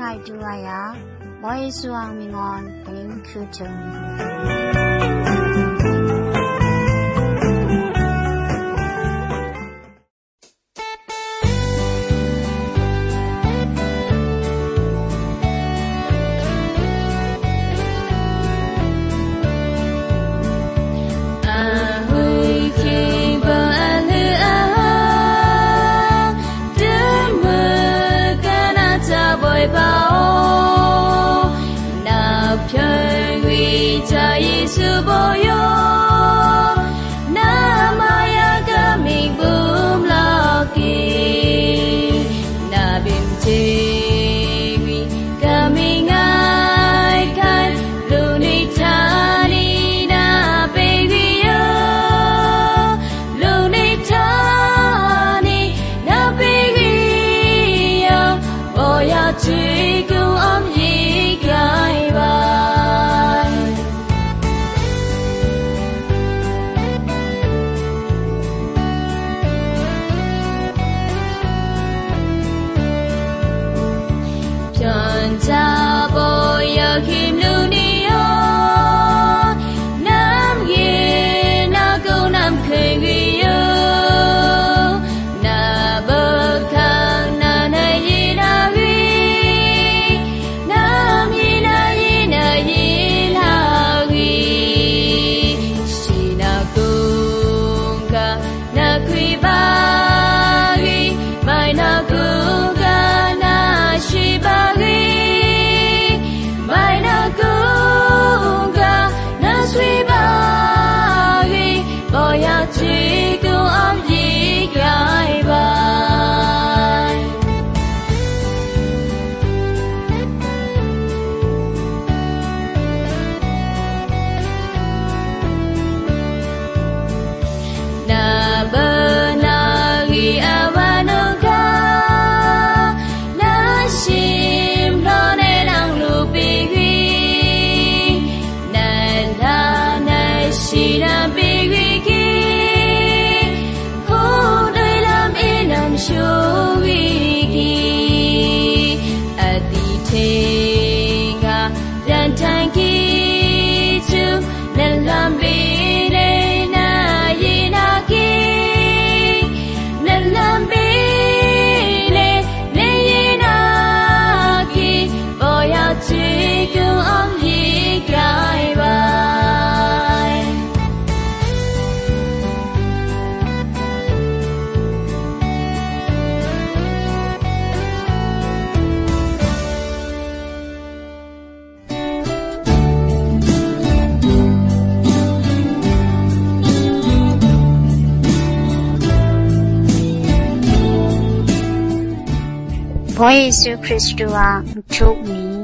kai duaya boy suang mingon kaning kutung Boy Yesu Christua took me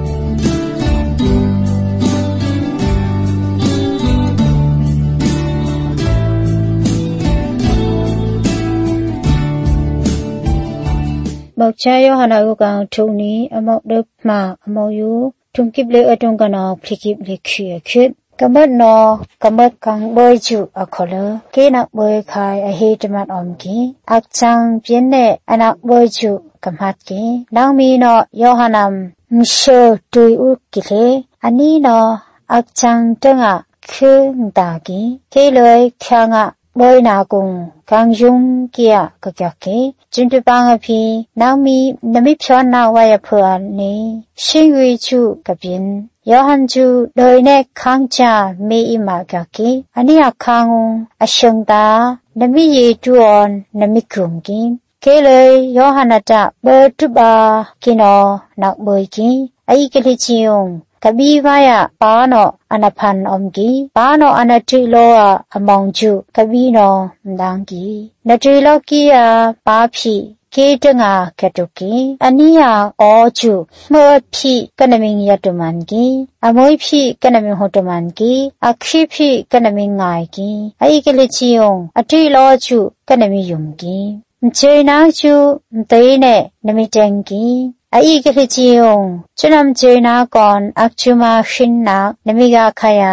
Bọc cha Yohana gu gang took ni amok de ma amok yu tung kip le atong kana plikip le khye Kamat no kamat kang boy ju akolo ke nak boy khai a he tamat om ki ak chang pian ne anak boy ju kamat ki nang mi no Yohanam msho tui u ki le ani no ak chang tenga khung da ki ke loi khyanga boy na kung kang yung kia ka kya ki juntu bang a phi nang mi nami phyon na wa ya phwa ni shin wi chu ka bin Yohanju đôi nè khang cha mi ima kaki ani akhangu ashangda nami ye tuon nami krumki kele Yohanata bertuba kino nak boyki ai kele chiung kabi vaya pano anapan omki pano anatrilo amongju kabi no mdangki natrilo kia papi Kedanga katuki ania oju mo phi kanaming yatumanki amoy phi kanaming hotumanki akhi phi kanaming ngai ki ai kele chiong atri lo chu kanami yumki mchena chu mteine namitanki ai kele chiong chunam chena kon akchuma shinna namiga khaya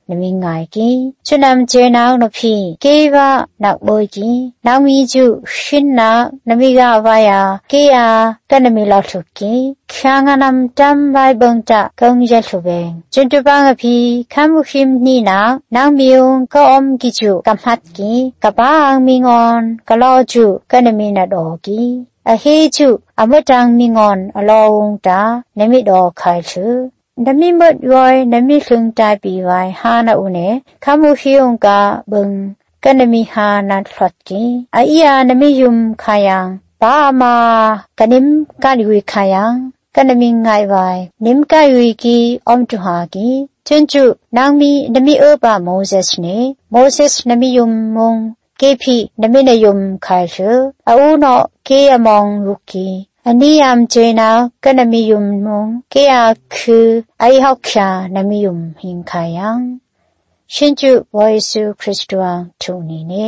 နမီငိုင်ကီချွနမ်ကျေနောင်နဖီကေဝနောက်ဘွိကီနောင်မီကျုရှင်နာနမီကဝါယာကေယာကနမီလောက်ထုကီခါငနမ်တမ်ဘိုင်ဘုံတာကုံရက်ထုပဲကျွတ်တပငဖီခမ်မှုခိမနီနာနောင်မီယုံကောအုံကီကျုကမ်ဟတ်ကီကဘာအင်မီငွန်ကလောကျုကနမီနာတော်ကီအဟေကျုအမတန်မီငွန်အလောဝုံတာနမီတော်ခိုင်ချူနမီမတ်ဝိုင်နမီလုံတိုင်ပီဝိုင်ဟာနာဦးနေခမှုဟီယုံကဘုံကနမီဟာနာဖတ်ကီအီယာနမီယုံခါယံဘာမာကနိမ်ကလီဝီခါယံကနမီငိုင်ဝိုင်နိမ်ကယွီကီအုံတူဟာကီချွန်းကျုနောင်မီနမီအဘမောဇက်နေမောဇက်နမီယုံမုံကေဖီနမီနယုံခိုင်ရှုအူနောကေယမောင်ရုကီအနိယမ်ကျေနာကနမီယုံမုံကေယာခုအိဟောက်ချာနမီယုံဟင်ခါယံရှင်ကျုဝိစုခရစ်တုံထုံနီနေ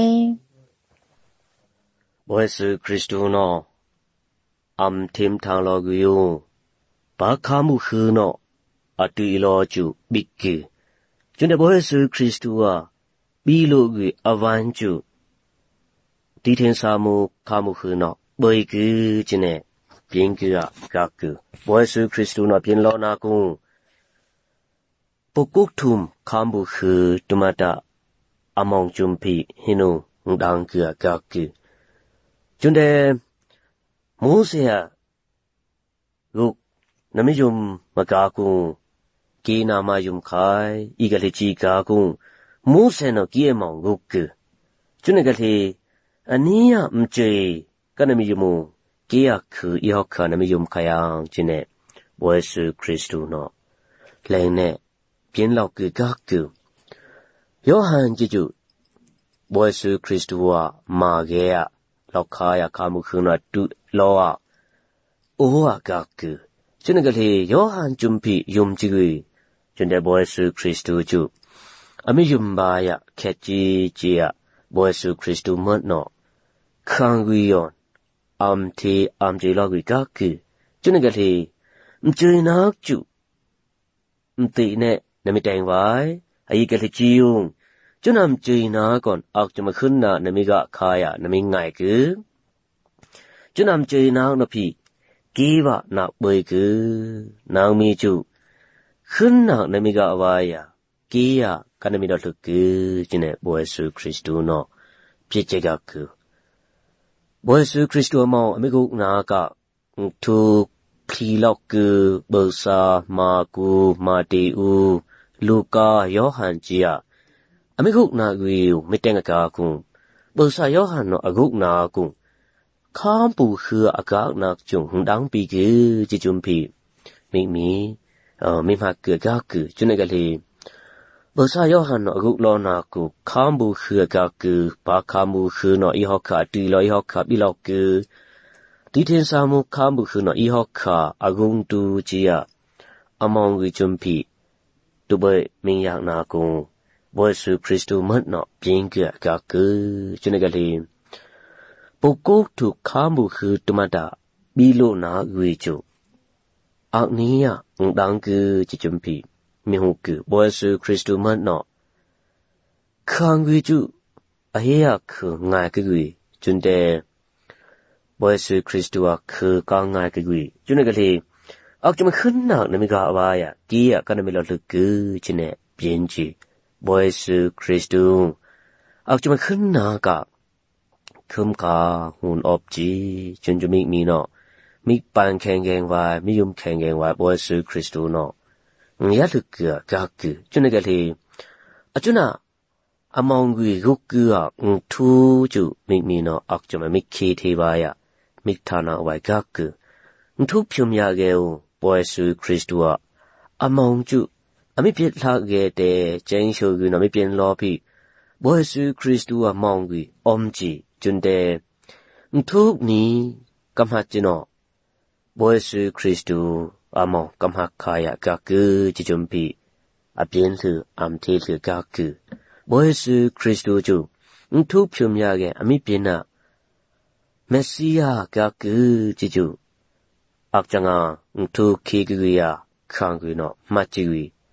ဝိစုခရစ်တုနောအမ်သင်ထံလောဂယုဘာခမှုခုနောအတူလောကျုဘိကေကျွန်းတဲ့ဝိစုခရစ်တုဝဘီလိုကြီးအဝမ်းကျုဒီထင်စာမှုခမှုခုနောဘွေကူကျင်းတဲ့ပြင်းကူကကူဝိစုခရစ်တုနောပြင်းလောနာကုပုကုတ်ထုံခမှုခုတမတာအမောင်ကျုံဖီဟိနုဒန်ကူကကူကျွန်းတဲ့မိုးเสียရုနမယုံမကာကုကေနာမယုံခိုင်ဤကလေးကြီးကာကုမိုးเสนကေမောင်ရုကကျွန်းကလေးအနီးယမကျေကနမယုံကေယခုယောခနမယုံခယံကျင်းတဲ့ဘွေစုခရစ်တုနောလဲနဲ့ပြင်းလောက်ကကူယောဟန်ကြည်ကျဘွေစုခရစ်တုဝမာကေယလောက်ခါရခမှုခုနတူလောအိုဝကကူကျွန်းကလေးယောဟန်ဂျုံပီယုံကြည်ကျွန်းတဲ့ဘွေစုခရစ်တုကျအမေယုံဘာယခက်ကြီးကြီးဘွေစုခရစ်တုမတ်နောခံဝီယောအမ်တီအမ်ဂျီလောကကူကျွန်းကလေးမကျွေနောက်ကျမတိနဲ့နမတိုင်ဝိုင်အီကလေးကြီးယုံကျွန်းမ်ကျွေနာကွန်အောက်ကျမခွန်းနာနမိကခါယနမိငိုင်ကူကျွန်းမ်ကျွေနာနဖီကေဝနာဘွေကူနောင်မီကျုခွန်းနာနမိကအဝါယကေယကနမိတော်လူကူကျင်းတဲ့ဘွေစုခရစ်တုနောပြည့်ကြကကူဘွေစုခရစ်တုမောင်အမိကုနာကသူဖီလောက်ကူဘောစာမာကူမာတီဦးလူကာယောဟန်ကြီးအမိခုနာကွေမိတဲ့ငကာကုဘောစာယောဟန်နောအကုနာကုခမ်ပူခါအကောက်နာကျုံဟန်တောင်ပီကေကြည်ကျုံဖီမိမကကကူကျွန်းကလေးဘောစာယောဟန်နောအကုလောနာကုခမ်ပူခါကကူဘာခမ်ပူခနောဤဟောခါတီလောဤဟောခါပြီလောက်ကူဒီထင်စာမှုခမ်ပူခနောဤဟောခါအဂုံတူကြီးအမောင်ကြီးကျုံဖီတူဘမင်းရနာကုဘွေစုခရစ်တုမတ်နောပြင်းကကူကျွန်းကလေးပုကုတ်ထုခမှုခုတမတာဘီလိုနာဝေကျုအောက်နီးယဒန်ကူချွမ်ပီမြေဟုကူဘွေစုခရစ်တုမတ်နောခံဝေကျုအဟေယခုငါကူကျွန်းတဲ့ဘွေစုခရစ်တုခုကောင်းငါကူကျွန်းကလေးအောက်ကျမခွန်းနာနမိကအဝါယကေယကနမီလောလူကူချင်းနဲ့ပြင်းကြီးဘွေစုခရစ်တုအောက်ကျမခွန်းနာကคุมกาหุนอบจีจนจะมีเนาะมีปานแข่งแกงไว้มียุมแข่งแกงไว้บอยซื้อคริสตูเนาะยาลึกเกือกากือจุนกะเลยอจุนะอมองกุยรุกกือทูจุมีเนาะอักจะมามีเคเทบายะมีฐานะไว้กากือทุพิมยาเกวบอยซื้อคริสตูอมองจุอมิเปียลาเกเตเจงโชกุนะมิเปียนลอพีบอยซื้อคริสตูมองกุยอมจีจุนเดทุกนี้กำหัดจิโนบอยสุคริสตูอามองกำหักขายกากือจิจุมปีอเปียนถืออามเทถือกากือบอยสุคริสตูจูทุกพิมยาเกอมิเปียนะเมสซิยากากือจิจูอักจังทุกเคกุยาขังกุยโนมาจิกุย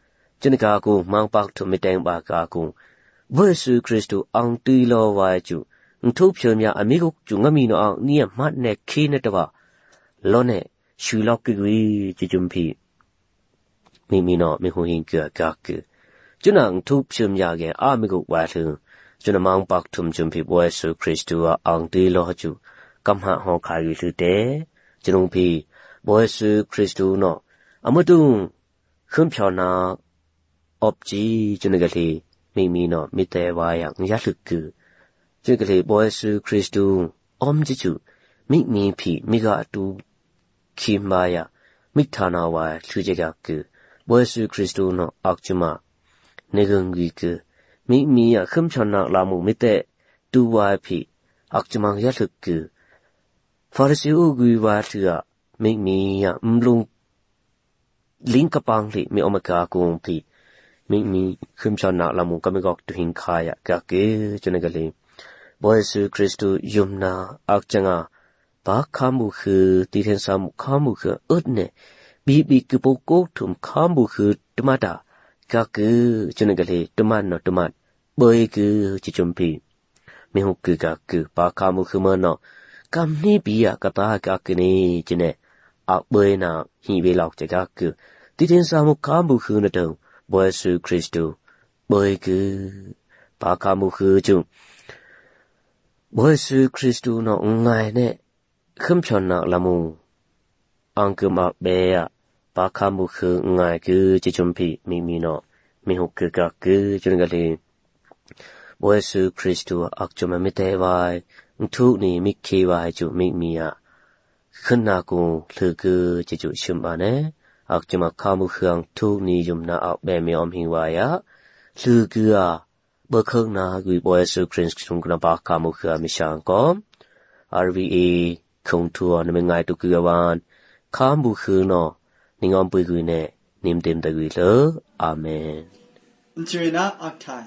ကျွန်ကကိုမောင်ပေါထုမတိုင်ပါကာကိုဘွေဆုခရစ်တုအောင်တီလောဝါကျူထုတ်ဖြေမြအမိကိုကျုငမီနောအောင်နီးမတ်နဲ့ခေးနဲ့တပါလောနဲ့ရှူလောက်ကြီးကြုံဖီမိနောမေဟိုဟင်ကာကကျွန်တော်ထုတ်ဖြေမြကအာမိကိုဝါထုကျွန်မောင်ပေါထုမကျုံဖီဘွေဆုခရစ်တုအောင်တီလောကျူကမ္ဟဟောခါရီလူတဲ့ကျွန်ုံဖီဘွေဆုခရစ်တုနောအမတုံခွန်ဖြောနာอบจีจุนกะเลมีเนาะมิเตวายังยะลึกกุจุนกะเลบอยซูคริสตุออมจิจุมีผีมิกะอตูคิมบายะมิฐานาวาลุเจกะกุบอยซูคริสตุเนาะอักจุมาเนกงกีกุมีอะคึมชนะลามุมิเตตูวาผีอักจุมังยะลึกกุฟาริสีอุกุวาตุอะมีอะอุมลุงลิงกะปังลิมีอมกากุงผีมีขึ้นชนะละมุกไม่กอกตุหิงคายะกะเกจนกะเลบอยซูคริสตุยุมนาอักจังอาบาคามุคือตีเทนซามุคามุคืออึดเนบีกุปโกทุมคามุคือตมาดากะเกจนกะเลตมันเนาะตมัดบอยกุจิจุมพีมิหุกกะกบาคามุคือมะเนาะกำนี้บีอะกะตากะกะเนจิเนอักบอยนาหิเวลอกจะกะกตีเทนซามุคามุคือนะตงบอยซูคริสตุบอยกุปาคามุคือจุบอยซูคริสตุเนาะงายเนคึมชนะละมุอังกมาเบยะปาคามุคืองายกุจิจุมพีมีเนาะมีหุกกะกุจุนกะเลบอยซูคริสตุอักจุมะมิเตวายทุนี่มิเควายจุมีอะขึ้นนากุลือกุจิจุชุมบาเนอักจะมาข้ามุขยังทุกนิยมนาอักแบบไม่อมหิวายะลือกือเบอร์เครื่องนากุยบอยสุคริสตุงกนาปาข้ามุขยังมิช่างก้ม RVA คงทัวร์นไม่ง่ายตุกือวันข้ามุขเนาะนิงอมปุยกุยเน่นิมเต็มตะกุยเลยอาเมนเจนะอักไทย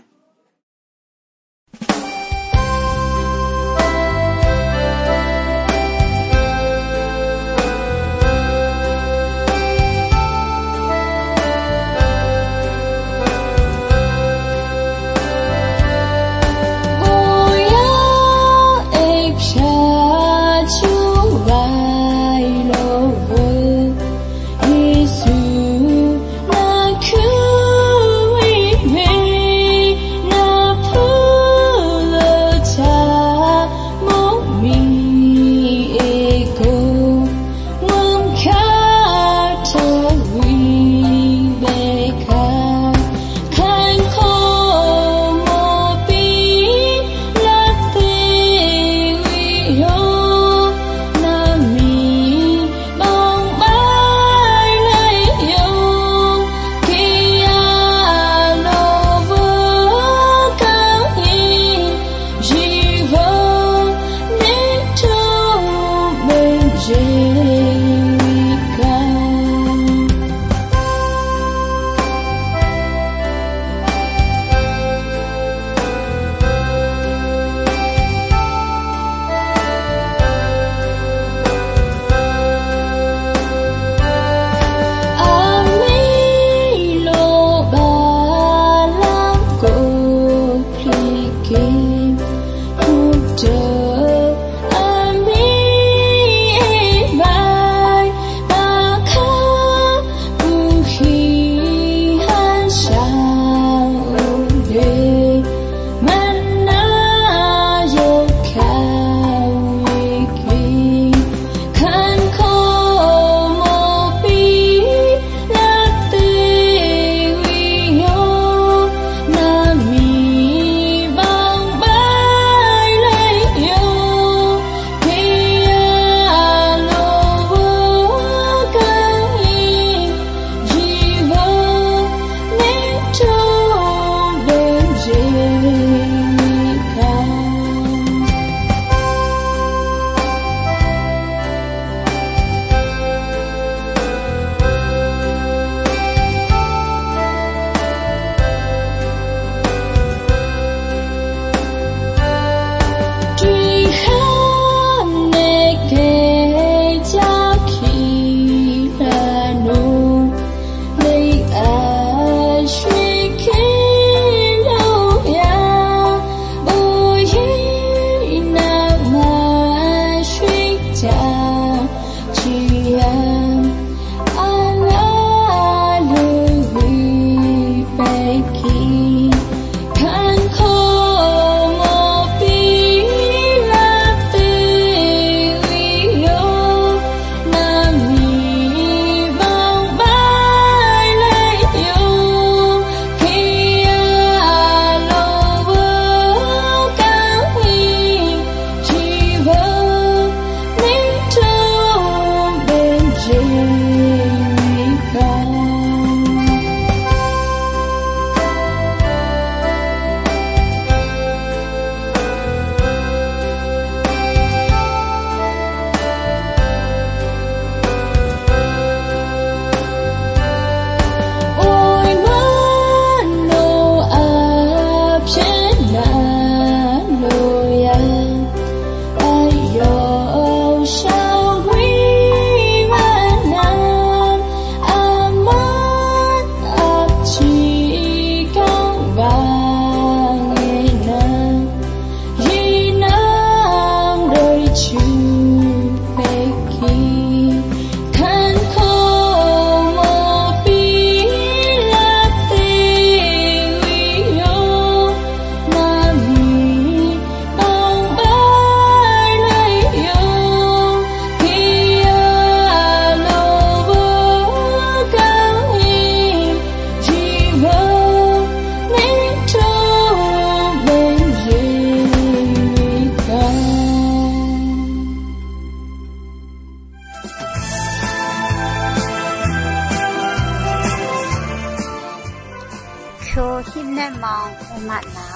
หิมแน่มองอุมัดนา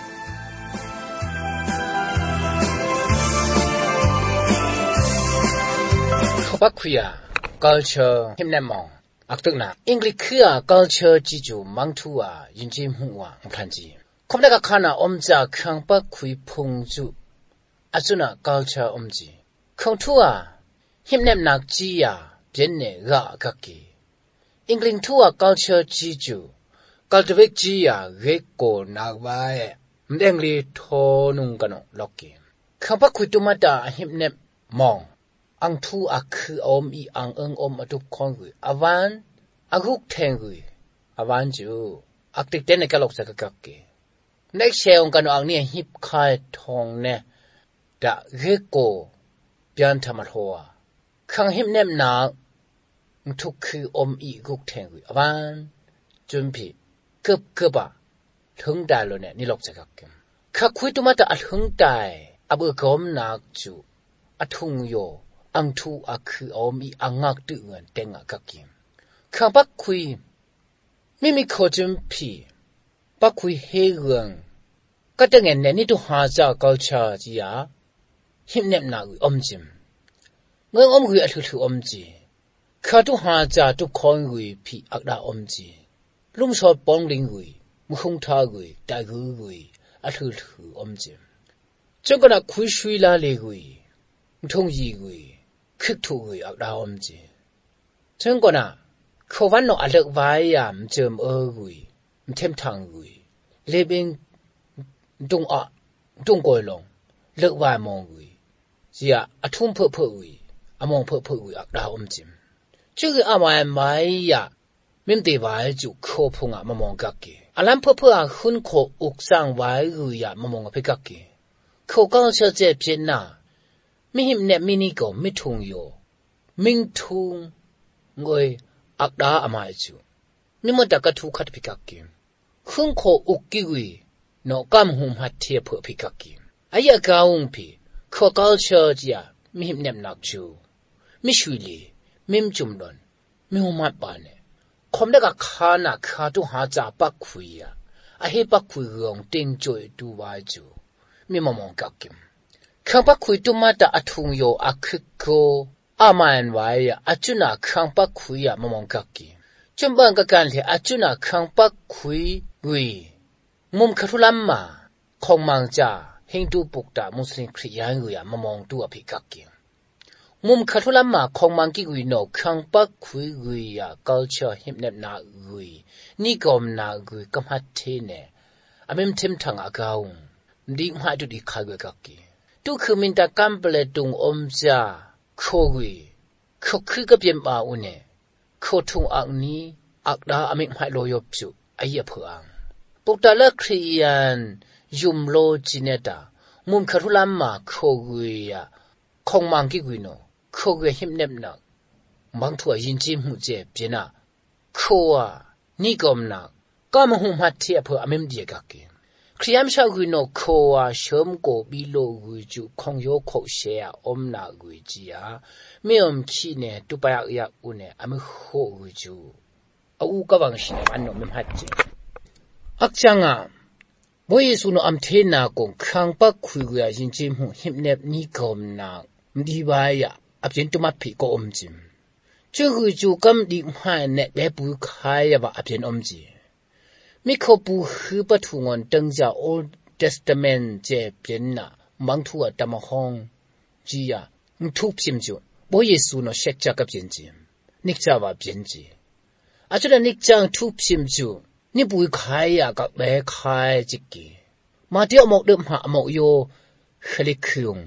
เขาปักคุยculture หิมแน่มองอักตึกนะอังกฤษคือ culture จิจูมังทัวยินจิมหัวพันจีคำนั้นก็ขณะอมจากขังปักคุยพงจูอาจุนะ culture อมจีคงทัวหิมแน่นักจียเป็นเนกะกักกีอังกฤษทัว culture จิจู cultivate จียเรโกนักไว้มันอังกฤษทอนุงกันล็อกกี้ขังปักคุยตุมาตาหิมแน่มองอังทูอักคืออมอีอังอมอตุคอนกุยอวันอักฮุกแทงกุยอวันจูอักติกเตนกะลอกสักกักเกนักเชองกันอังเนี่ยฮิปคายทองเนี่ยดะเรโกเปียนธรรมะทัวขังหิมเนมนาทุกคืออมอีกุกแทงกุยอวันจุนพีเกือบถึงได้แล้วเนี่ยนี่ลอกสักกักเกข้าคุยตุมาตะอัถึงได้อับกอมนักจูอัทุงโยอังทูอักคืออมีอังงักตึเงินเต็งอักกิมข้าปักคุยไม่มีข้อจำพีปักคุยเฮเรื่องก็ตั้งเงินเนี่ยนี่ตัวหาจากกัลชาจียาหิมเนมนากุยอมจิมเงินอมกุยอัทุอมจีข้าตัวหาจากตัวคอนกุยพีอักดาอมจีลุมชอบปองลิงกุยมุขงทากุยตายกุยอัทุอมจิมจงก็นักคุยช่วยลาเลกุยทงยีกุยคิดถูกอักดาวอมจีฉันก็น่ะเขาวันนออัลกไว้ยามเจิมกุยมเทมทางกุยเลบิงตรงกอยลงเลิกไว้มองกุยเสียอทุ่มเพื่อกุยอมองเพื่อกุยอักดาวอมจิมชื่ออามาไม่ยามิมตีไว้จุโคพงมามองกักกีอาลัมเพื่อหุ่นโคอุกสังไว้กุยมามองกับกักกีเขาก็เชื่อใจเพียงน่ะมิหิมเนมินิโกมิทุงโยมิงทุงงวยอักดาอามายจูมิมันตะกะทุขัดพิกักกิมคุงโคอุกกิวีโนกัมหุมหัดเทียเพื่อพิกักกิมอายะกาอุงพีขอกัลเชอร์จียามิหิมเนมนักจูมิชุลีมิมจุมดอนมิหุมัดปานเนคอมเดกะคานาคาตุหาจาปักคุยยาอเฮปักคุยรองเต็งจอยดูวายจูมิมมองกักกิมขังปักคุยตุมาตาอัทุงโยอักโกอามันไว้อาจุนาขังปักคุยมามองกักกีจุนบังกะกันเลยอาจุนาขังปักคุยกุยมุมคาทุลัมมาคงมังจาฮินดูปุกตามุสลิมคริสเตียนกุยมามองตัวพิกักกีมุมคาทุลัมมาคงมังกิกุยโนขังปักคุยกุยculture ฮิมเนบนากุยนี่กอมนากุยกำฮัดเทเนอเมมเทมทังอากาวดีมาดูดีขายกักกีทุกคืนมินตากัมเปลตุงอมจาโคกุยเขาคือกับเยี่ยมอาอุเน่เขาทุงอักนี้อักดาอเมกไม่ลอยบจุไอ้ยาเพื่องปุกตาเลครียันยุมโลจิเนตามุมคารุลัมมาโคกุยคงมังกิกุยโนโคกุยหิมเนบนักบางทั่วยินจิมุเจเปียนาโควานี่กอมนักก็มหุมหัดเทียเพื่ออเมมเดียกักกิครียมชาวกุยโนโควาชมโกบิโลกุยจุคงโยโคเชียอมนากุยจียาไม่อมขี้เนตุปยักยักอุเนอเมโคกุยจูอูกวังชินอันโนเมมหัดจีอักจังอ่ะบ่เยซูโนอัมเทนากงขังปักคุยกุยยินจิมหุหิมเนบนี่กอมนากมดีบายะอับเจนตุมาพิโกอมจิมจูกุยจูกัมดีมหายเนเบปุยคายะบะอับเจนอมจีมิขบูฮือปะทุงอนตังจา Old Testament เจเปียนนะมังทัวตะมะฮองจียมทุบซิมจูบ่เยซูโนเช็คจักเปียนจินิกจาวาเปียนจีอาจจะนิกจังทุบซิมจูนี่ปุยขายะกับเบขายจิกกีมาเตียวหมกเดิมหาหมกโยเฮลิคิง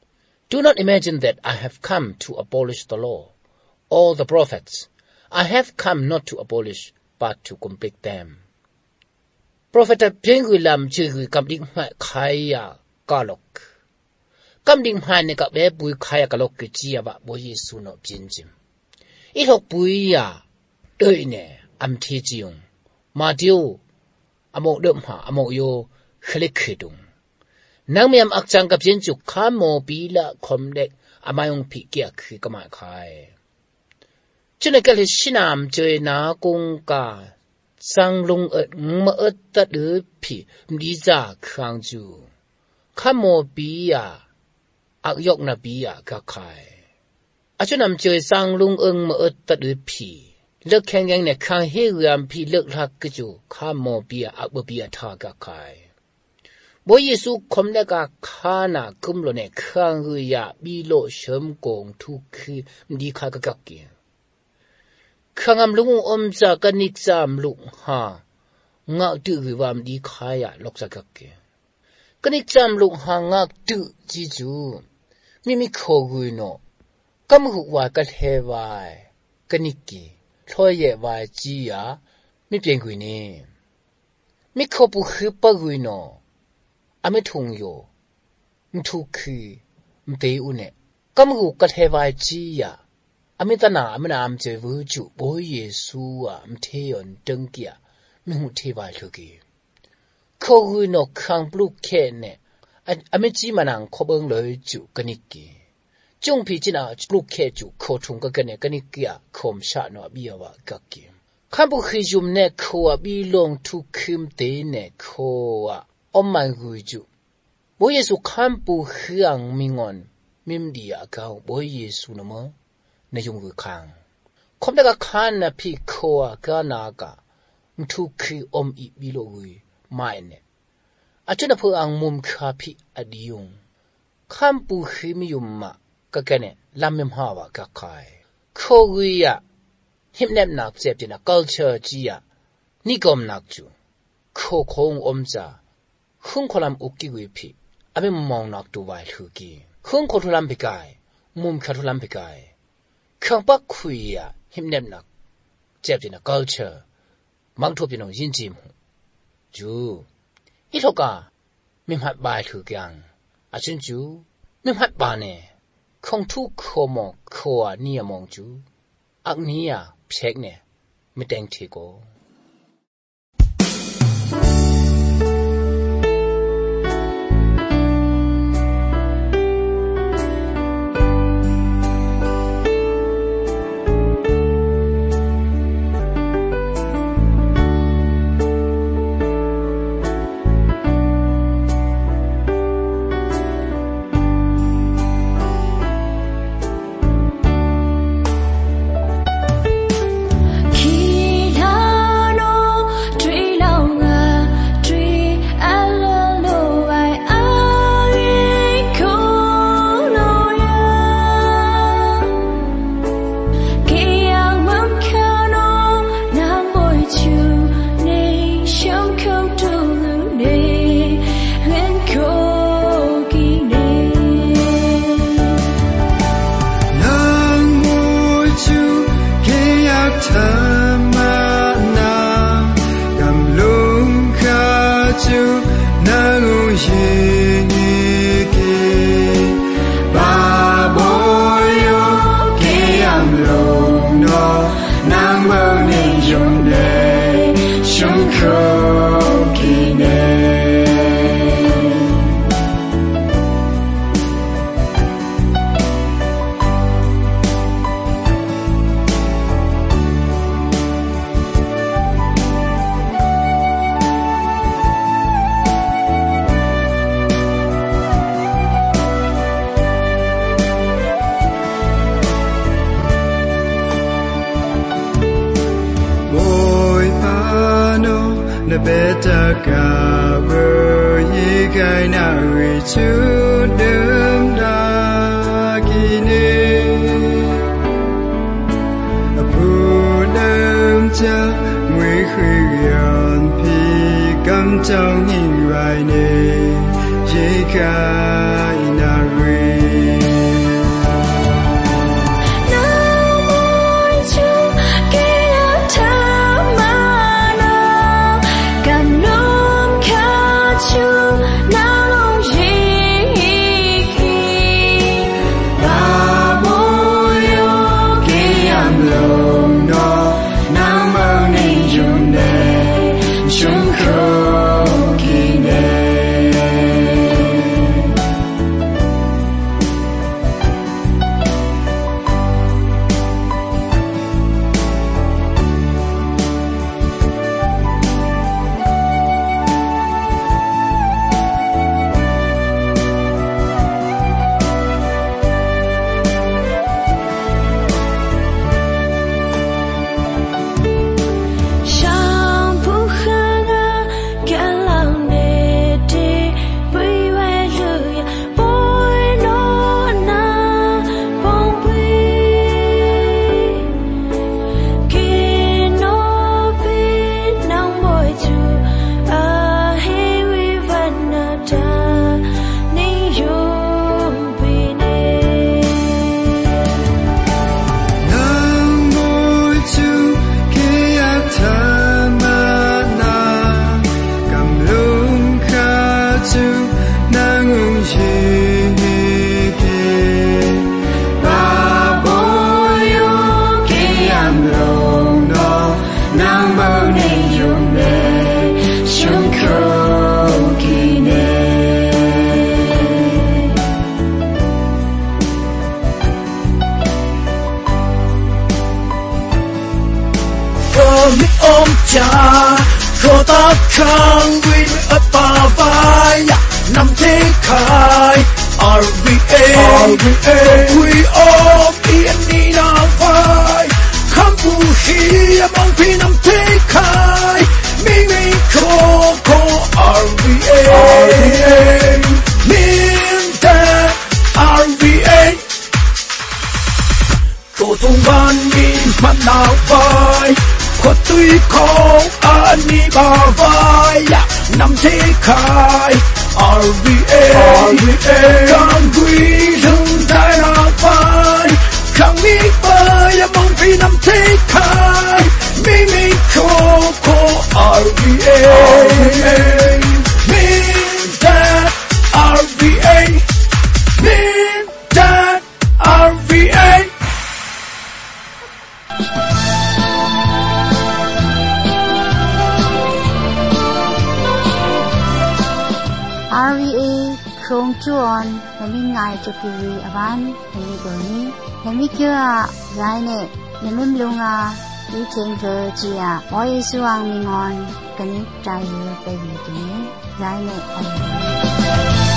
Do not imagine that I have come to abolish the law or the prophets. I have come not to abolish but to complete them. Prophet เพียงกุยลำชื่อกำดิ่งหายขายกาลกกำดิ่งหายในกับเบบปุยขายกาลกจียบะบ่เยซูโนเปียนจิมอีหกปุยเดยเนอัมเทจิยงมาเดียวอโมเดิมหาอโมโยเขลิกดุงนางเมียมอักจังกับเปียนจุกข้ามโมปีละคอมเด็กอามายงพิเกียคือกมาขายจุนกะลิชินามเจยนากงกา sang lung mơ ta đứa phì đi ra khang ju khá mô bí à ác yok na bí à cả khai à cho nằm chơi sang lung mơ ta đứa phì lực khen ngang này khang hê gam phì lực lạc cái ju khá mô bí à ác bơ bí à thà cả khai bố Giêsu không đã cả khá na cúm lo này khang người ya bí lộ sớm cùng thu khi đi khai cái kia khang am lung ra cái nít ra lung ha ngạo tự người vam đi khai ya lộc ra kia cái nít ra lung ha ngạo tự chỉ chú mi khâu người nó cam hụt vài cái hè vài cái nít kia thôi ye vài chi ya mi biến người nè mi khâu bu khứ ba người nó ame thung yo mthu khi mbe une kam hu ka the vai chi ya ame ta na ame na am che vu chu bo Yesu a mthe yon teng kia mi hu the vai lu ki kho hu no khang blu khe ne ame chi manang kho beng loi chu kanik ki chung pi chi na blu khe chu kho thung ka kane kanik kia khom sha no bi ya wa ka ki kham bu khi jum ne kho a bi long thu khim te ne kho a omman guju bo Yesu kampu hyang mingon mimdia ka bo Yesu no mo na yung gu khang khom da ka khan na phi khoa ka na ka mthu khi om I bi lo gu mai ne achuna phu ang mum kha phi adiyung kampu hi mi yum ma ka kane lamem ha wa ka khai kho gu ya himnep nak chep tin na culture ji ya ni gom nak chu kho khong om cha khung kholam ukki gui phi abe mong nak tu wai thu ki khung kholam bikai mum khathulam bikai khang pak khui ya himnem nak chep tin culture mang thu pinong yin jim ju I thoka mim hat bai thu kyang a chin ju mim hat ba ne khong thu kho mo kho a ni among ju ak ni ya phek ne mi teng thi ko Beta ka bơ yi gai na ri chu đêm da ki ne a pu đêm cha nguy khuy yan pi cam trong nhìn vai ne yi gai na ri này dùng về xuống khâu kỳ nè mi ôm cha khô ta khang quy ở ba vai nằm thế khai RVA quy ôm yên ni na vai kham bu hi mong phi nằm thế khai mi khô RVA min ta RVA khô tung ban mi man na vai có tuy không anh đi bà vai nằm thế khai RVA càng quý lưng tay là vai càng mi bơi mong vì nằm thế khai mi khô RVA min that RVA min that RVA RVA không chuan nami ngai cho kiri avan nami goni nami kira zai ne nami mlunga yu chen ve chia oi suang mi ngon kanik trai yu pe yu ne zai ne